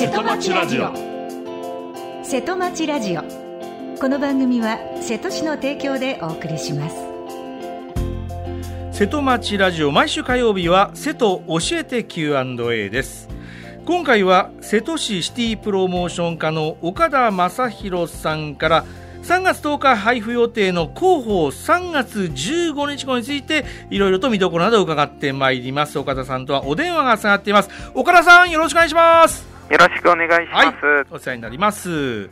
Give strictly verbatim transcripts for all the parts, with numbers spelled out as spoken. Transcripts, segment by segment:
瀬戸町ラジオ。瀬戸町ラジオ、この番組は瀬戸市の提供でお送りします。 瀬戸町ラジオ、毎週火曜日は瀬戸教えて キューアンドエー です。今回は瀬戸市シティプロモーション課の岡田正弘さんからさんがつとおか配布予定の広報さんがつじゅうごにち号についていろいろと見どころなどを伺ってまいります。岡田さんとはお電話がつながっています。岡田さん、よろしくお願いします。 よろしくお願いします。 はい、お世話になります。 はい、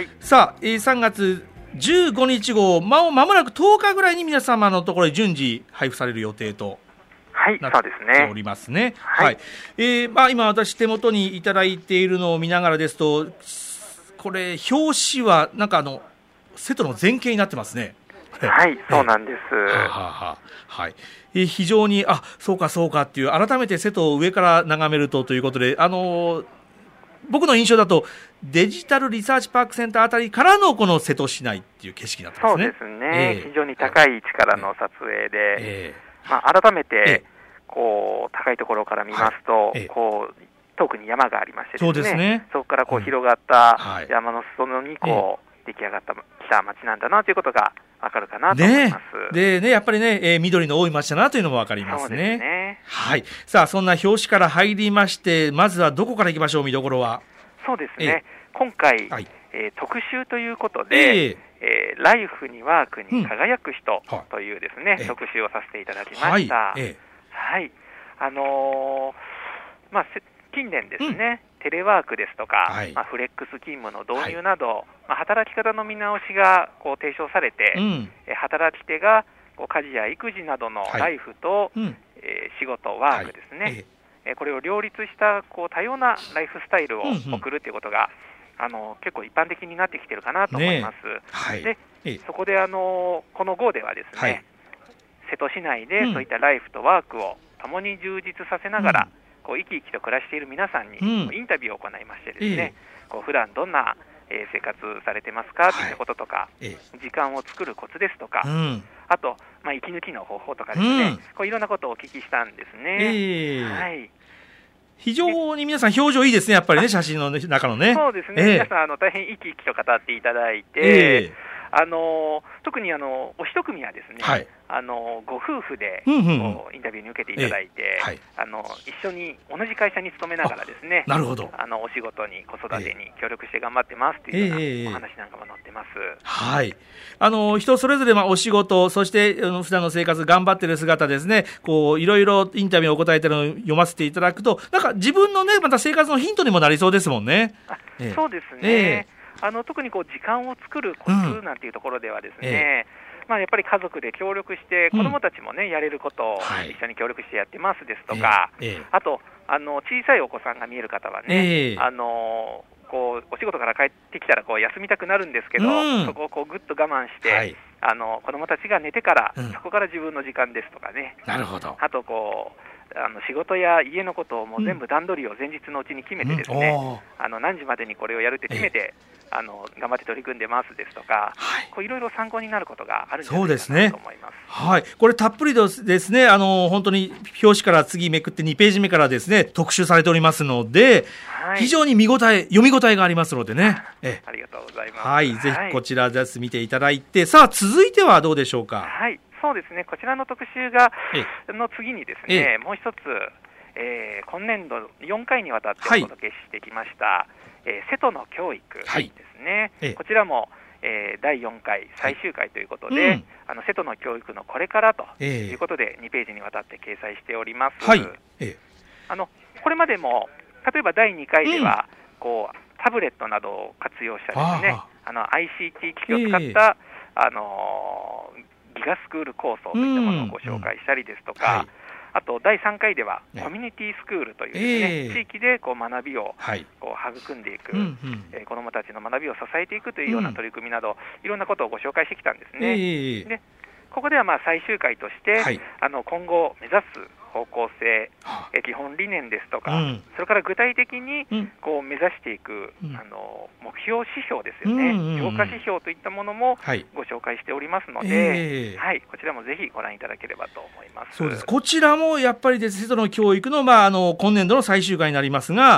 さあ、えー、さんがつじゅうごにち号、まもまもなくとおかぐらいに皆様のところに順次配布される予定となっておりますね。はい、はい、えーまあ、今私手元にいただいているのを見ながらですと、これ表紙はなんかあの瀬戸の前景になってますね。 はい、そうなんです。 ははは、はい、え非常に、あ、そうかそうかっていう、改めて瀬戸を上から眺めるとということで、あのー、僕の印象だとデジタルリサーチパークセンターあたりからのこの瀬戸市内っていう景色になってますね。 そうですね、えー、非常に高い位置からの撮影で、 えーまあ、改めて、えー、こう高いところから見ますと、はい、えー、こう遠くに山がありましてですね、 そうですね、 そこからこう広がった山の裾野にこう、えー、出来上がったきた町なんだなということがわかるかなと思います。 でね、やっぱりね、えー、緑の多い町だなというのもわかりますね。 そうですね。 はい。さあ、そんな表紙から入りまして、まずはどこからいきましょう、見どころは。 そうですね、えー、今回、はい、えー、特集ということで、えーえー、ライフにワークに輝く人というですね、うん、特集をさせていただきました。はい、えーはい、あのーまあ、近年ですね、うん、テレワークですとか、はい、まあ、フレックス勤務の導入など、はい、まあ、働き方の見直しがこう提唱されて、うん、え働き手がこう家事や育児などのライフと、はい、うん、えー、仕事、ワークですね、はい、えー、これを両立したこう多様なライフスタイルを送るということが、うんうん、あの結構一般的になってきているかなと思います。ね、はい、でそこであのこの号ではですね、はい、瀬戸市内でそういったライフとワークを共に充実させながら、うん、こう生き生きと暮らしている皆さんに、うん、インタビューを行いましてですね、えー、こう普段どんな、えー、生活されてますかといったこととか、はい、時間を作るコツですとか、うん、あと、まあ、息抜きの方法とかですね、うん、こういろんなことをお聞きしたんですね。えーはい、 非常に皆さん表情いいですね、やっぱりね、写真の中のね。 そうですね、えー、皆さんあの大変生き生きと語っていただいて、えーあの特にあのお一組はですね、はい、あのご夫婦で、うんうん、インタビューに受けていただいて、えーはい、あの一緒に同じ会社に勤めながらですね、 なるほど、 あのお仕事に子育てに協力して頑張ってますというようなお話なんかも載ってます。えー、 はい、あの人それぞれ、まあ、お仕事、そしてあの普段の生活頑張ってる姿ですね、こういろいろインタビューを答えてるのを読ませていただくと、なんか自分のね、また生活のヒントにもなりそうですもんね。 あ、えー、そうですね。えーあの特にこう時間を作るコツなんていうところではですね、うん、ええ、まあ、やっぱり家族で協力して子どもたちも、ね、うん、やれることを一緒に協力してやってますですとか、はい、ええ、あとあの小さいお子さんが見える方はね、え、あのこうお仕事から帰ってきたらこう休みたくなるんですけど、うん、そこをこうぐっと我慢して、はい、あの子どもたちが寝てから、うん、そこから自分の時間ですとかね、 なるほど、 あとこうあの仕事や家のことをもう全部段取りを前日のうちに決めてですね、うん、あの何時までにこれをやるって決めて、あの頑張って取り組んでますですとか、はい、こういろいろ参考になることがあるんじゃないかなと思います。 はい、これたっぷりですね、あの本当に表紙から次めくってにページ目からですね特集されておりますので、はい、非常に見応え読み応えがありますのでね、えありがとうございます。 はい、ぜひこちらです見ていただいて、さあ続いてはどうでしょうか。 はい、そうですね、こちらの特集がの次にですね、もう一つ、えー、今年度よんかいにわたってお届けしてきました、はい、えー、瀬戸の教育ですね、はい、こちらも、えー、だいよんかい最終回ということで、はい、うん、あの瀬戸の教育のこれからということでにページにわたって掲載しております。はい、えー、あのこれまでも例えばだいにかいでは、うん、こうタブレットなどを活用したですね、あの アイシーティー 機器を使った、えー、あのー、ギガスクール構想といったものをご紹介したりですとか、うん、はい、あとだいさんかいではコミュニティスクールというですね、えー、地域でこう学びをこう育んでいく、うんうん、えー、子どもたちの学びを支えていくというような取り組みなど、うん、いろんなことをご紹介してきたんですね。えー、でここではまあ最終回として、はい、あの今後目指す方向性、え基本理念ですとか、うん、それから具体的にこう目指していく、うん、あの目標指標ですよね、うんうんうん、評価指標といったものもご紹介しておりますので、はい、えーはい、こちらもぜひご覧いただければと思います。 そうです。こちらもやっぱりです瀬戸の教育の、まあ、あの今年度の最終回になりますが、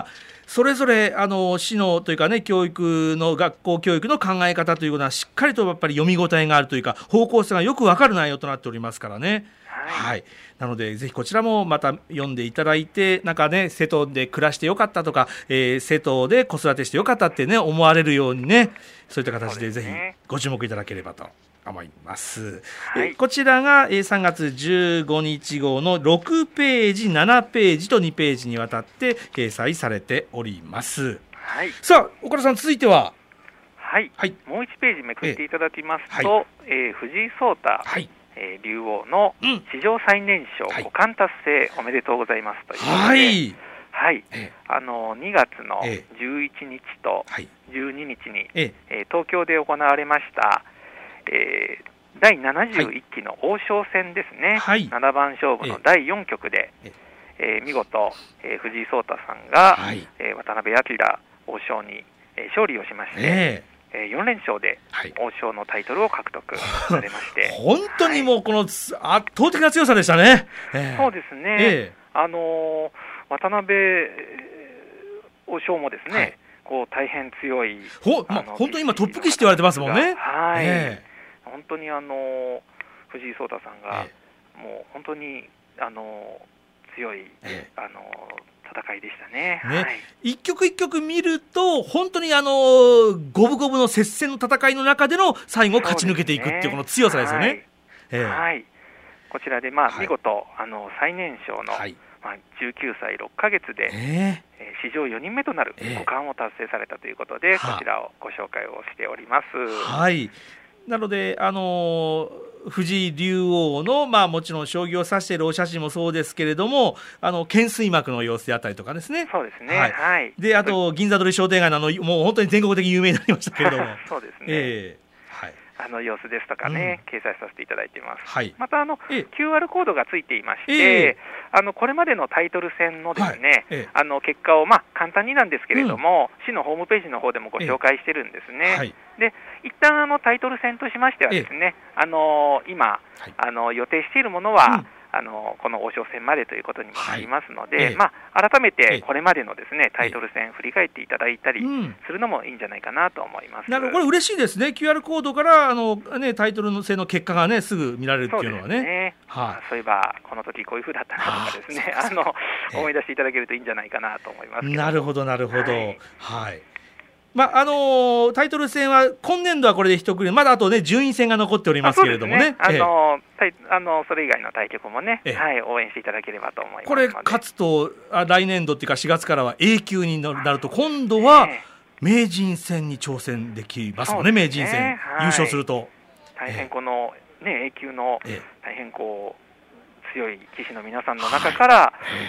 それぞれあの市のというかね、教育の学校教育の考え方というのはしっかりとやっぱり読み応えがあるというか、方向性がよく分かる内容となっておりますからね。はい、はい、なのでぜひこちらもまた読んでいただいて、なんかね、瀬戸で暮らしてよかったとか、えー、瀬戸で子育てしてよかったってね思われるようにね、そういった形でぜひご注目いただければと思います。はい、えこちらがさんがつじゅうごにち号のろくページ、ななページとにページにわたって掲載されております。はい、さあ岡田さん、続いては、 はい、はい、もういちページめくっていただきますと、はい、えー、藤井聡太、はい、えー、竜王の史上最年少五冠達成おめでとうございますということで、はい、はい、えー、あのにがつのじゅういちにちとじゅうににちに、えーえー、東京で行われました、えー、だいななじゅういっきの王将戦ですね、はい、ななばん勝負のだいよんきょくで、えーえー、見事、えー、藤井聡太さんが、はい、えー、渡辺明王将に、えー、勝利をしまして、えーよんれんしょうで王将のタイトルを獲得されまして、 本当にもうこの圧倒的な強さでしたね。 えー、そうですね、えー、あのー、渡辺王将もですね、はい、こう大変強い、 ほ、まあ、本当に今トップ棋士って言われてますもんね。 はい、えー、本当にあのー、藤井聡太さんが、えー、もう本当にあのー、強い、えー、あのー戦いでしたね。ね、はい、 一局一局見ると本当にあの五分五分の接戦の戦いの中での最後勝ち抜けていくっていうこの強さですよね。はい、 えーはい、こちらで、まあ、はい、見事あの最年少の、はい、まあ、じゅうきゅうさいろっかげつで、えー、史上よにんめとなる五冠を達成されたということで、えー、こちらをご紹介をしております。 はい、なのであのー藤井竜王の、まあ、もちろん将棋を指しているお写真もそうですけれども、あの懸垂幕の様子であったりとかですね。 そうですね、はいはい、 であと銀座通り商店街のあのもう本当に全国的に有名になりましたけれどもそうですね、えーはい、あの様子ですとかね、うん、掲載させていただいています。はい、またあの、えー、キューアール コードがついていまして、えー、あのこれまでのタイトル戦のですね、はい、えー、あの結果を、まあ、簡単になんですけれども、うん、市のホームページの方でもご紹介してるんですね。えーはい、で一旦あのタイトル戦としましてはですね、えー、あの今、はい、あの予定しているものは、うん、あのこの王将戦までということにもなりますので、はい、えーまあ、改めてこれまでのですね、えー、タイトル戦振り返っていただいたりするのもいいんじゃないかなと思います。うん、 なるほど、これ嬉しいですね。 キューアール コードからあの、ね、タイトル戦の結果が、ね、すぐ見られるっていうのはね。そうですね、はあ、そういえばこの時こういう風だったなとかですね、あの思い出していただけるといいんじゃないかなと思いますけど。 なるほどなるほど、はい、はい、まああのー、タイトル戦は今年度はこれで一区切り、まだあとね順位戦が残っておりますけれどもね、 あ、ね、あのーええ、あのそれ以外の対局もね、ええ、はい、応援していただければと思います。 これ勝つとあ来年度っていうかしがつからは A 級になると今度は名人戦に挑戦できますもんね。名人戦、はい、優勝すると大変この、ね、A 級の大変こう強い棋士の皆さんの中から、はい、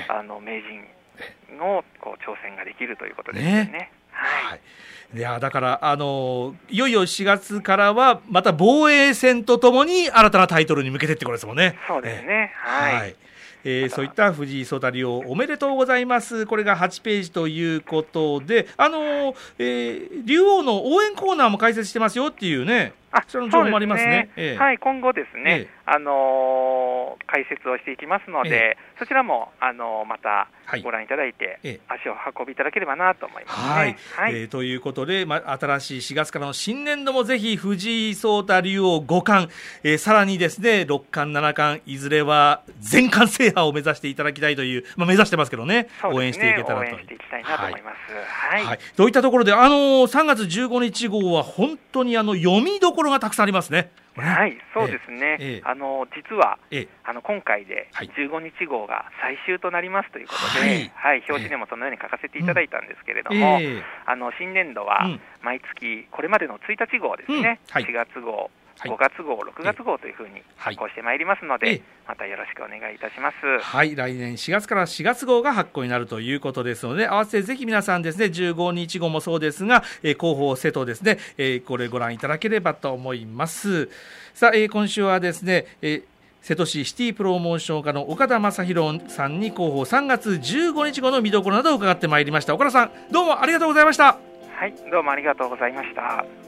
あの名人のこう挑戦ができるということですよね。ね、はい、 いやだからあのいよいよしがつからはまた防衛戦とともに新たなタイトルに向けてってことですもんね。 そうですね、えー、はい、はい、 えー、そういった藤井聡太竜王おめでとうございます。これがはちページということで、あの、えー、竜王の応援コーナーも開設してますよっていうね、 あ、 その情報もありますね。 そうですね、ええ、はい、今後ですね、ええ、あのー、解説をしていきますので、ええ、そちらも、あのー、またご覧いただいて、はい、足を運びいただければなと思いますね。はい、はい、えー、ということで、ま、新しいしがつからの新年度もぜひ藤井聡太竜王ご冠、えー、さらにですねろっ冠なな冠いずれは全冠制覇を目指していただきたいという、まあ、目指してますけどね、応援していけたらと、応援していきたいなと思います。はい、はい、といったところで、あのー、さんがつじゅうごにち号は本当にあの読みどころがたくさんありますね。 はい、そうですね、ええ、あの実は、ええ、あの今回でじゅうごにち号が最終となりますということで、はいはい、表紙でもそのように書かせていただいたんですけれども、ええ、あの新年度は毎月これまでのついたち号ですね、うん、はい、しがつ号、ごがつ号、ろくがつ号というふうに発行してまいりますので、はい、またよろしくお願いいたします。はい、来年しがつからしがつ号が発行になるということですので、合わせてぜひ皆さんですね、じゅうごにち号もそうですが、えー、広報瀬戸ですね、えー、これご覧いただければと思います。さあ、えー、今週はですね、えー瀬戸市シティプロモーション課の岡田正宏さんに広報さんがつじゅうごにち号の見どころなどを伺ってまいりました。岡田さん、どうもありがとうございました。はい、どうもありがとうございました。